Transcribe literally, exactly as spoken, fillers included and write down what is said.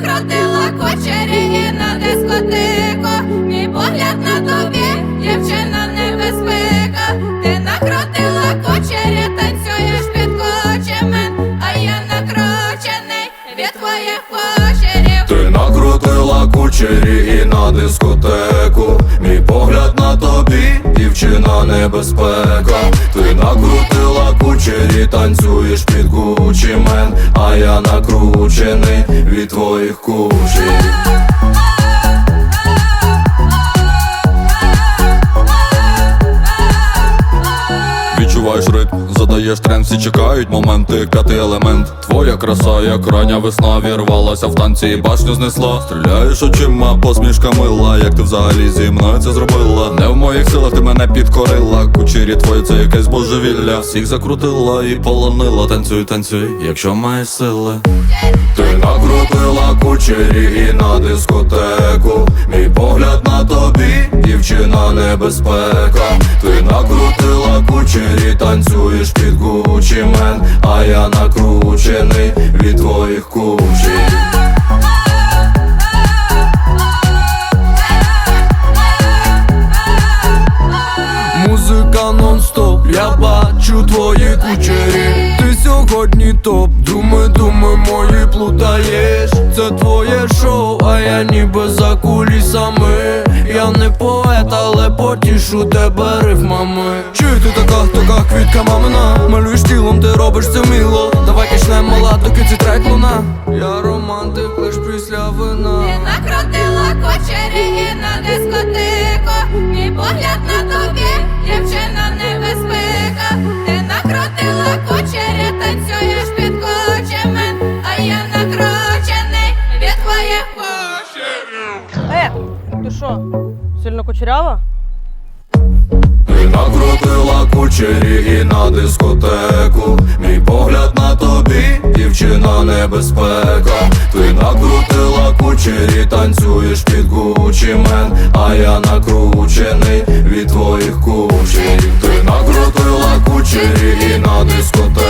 накрутила кучері і на дискотеку. Мій погляд на тобі, дівчина, небезпека. Ти накрутила кучері, танцюєш під кучемен, а я накручений від твоїх кучерів. Ти накрутила кучері і на дискотеку. Мій погляд на тобі, дівчина, небезпека. Ти накрутила кучері, танцюєш під кучемен, а я накручений від твоїх кучерів. Відчуваєш ритм, задаєш тренд, всі чекають моменти, п'ятий елемент. Твоя краса, як рання весна, вірвалася в танці і башню знесла. Стріляєш очима, посмішка мила, як ти взагалі зі мною це зробила. Не в моїх силах ти мене підкорила, кучері твої це якесь божевілля. Всіх закрутила і полонила, танцюй, танцюй, якщо маєш сили. Ти накрутила кучері і на дискотеку. Мій погляд на тобі, дівчина, небезпека. Ти накрутила кучері, танцюєш під кучемен, а я накручений від твоїх кучерів. Музика нон-стоп, я бачу твої кучері. Ти сьогодні топ, думи, думи мої плутаєш. Це твоє шоу, а я ніби за кулісами. Я не поет, але потішу тебе рифмами. Чи ти така, така квітка мамина? Малюєш тілом, ти робиш це вміло. Давай качнем, мала, доки цей трек луна. Я романтик лиш після вина. Ти накрутила кучері і на дискотеку. Мій погляд на тобі, дівчина, небезпека. Ти накрутила кучері, танцюєш під кучемен, а я накручений від твоїх кучерів. Е, ти що, сильно кучерява? Ти накрутила кучері і на дискотеку. Мій погляд на тобі, дівчина, небезпека. Ти накрутила кучері, танцюєш під кучемен, а я накручений від твоїх кучерів. Ти накрутила кучері і на дискотеку.